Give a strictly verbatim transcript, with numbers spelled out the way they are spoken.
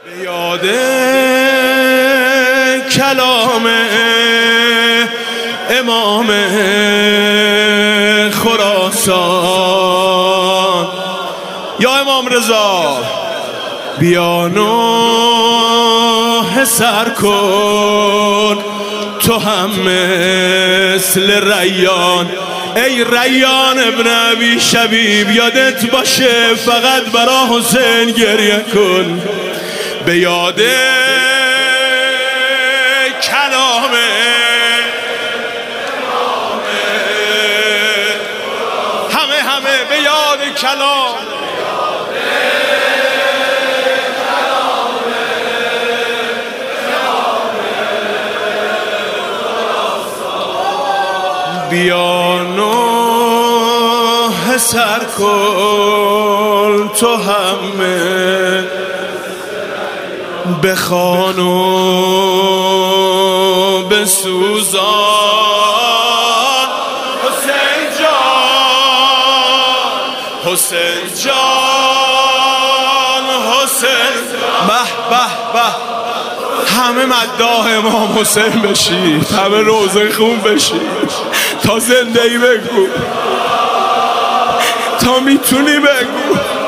یاد کلام امام خراسان یا امام رضا، بیا نوح سر کن تو هم مثل ریان. ای ریان ابن ابی شبیب، یادت باشه فقط برا حسین گریه کن. به یاد کلام همه همه به یاد کلام بیا نوح سر کن تو همه بخوان و بسوزان. حسین جان حسین جان حسین به به به، همه مداح امام حسین بشید، همه روزه خون بشید، تا زنده ای بگو، تا میتونی بگو.